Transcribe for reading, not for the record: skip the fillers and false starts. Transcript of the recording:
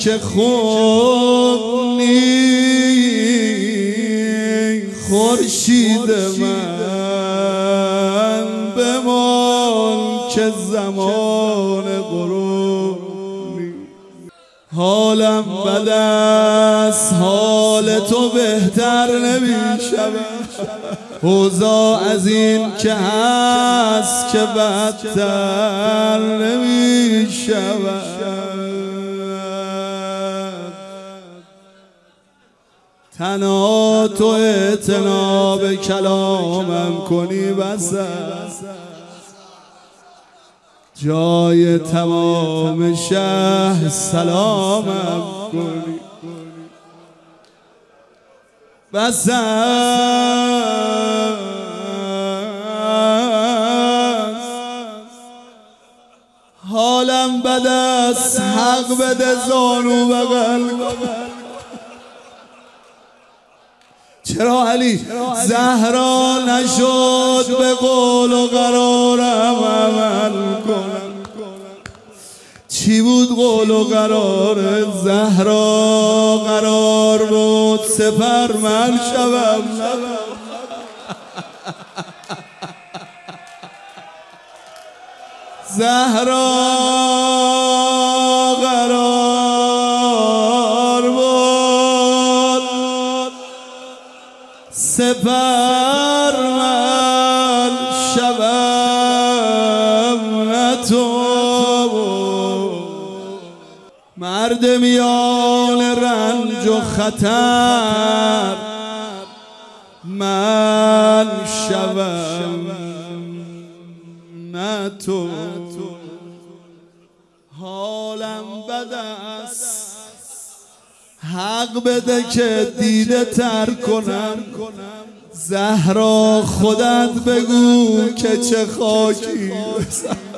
که خونی خورشید من بمان که زمان غروبی. حالم بد است حال تو بهتر نمی‌شود، اوضاع از این که هست که بدتر نمی‌شود. تنها تو اعتنا به کلامم کنی بس است، جای تمام شهر سلامم کنی بس است. حالم بد است حق بده زانو بغل کن. چرا علی زهرا نشد به قول و قرارم عمل کنم؟ چی بود قول و قرار زهرا؟ قرار بود سپر من شوم. زهرا قرار بود سپر من شوم، نه تو. مرد میان رنج و خطر من شوم، نه تو. حالم بد است حق بده که دیده تر کنم. زهرا خودت بگو که چه خاکی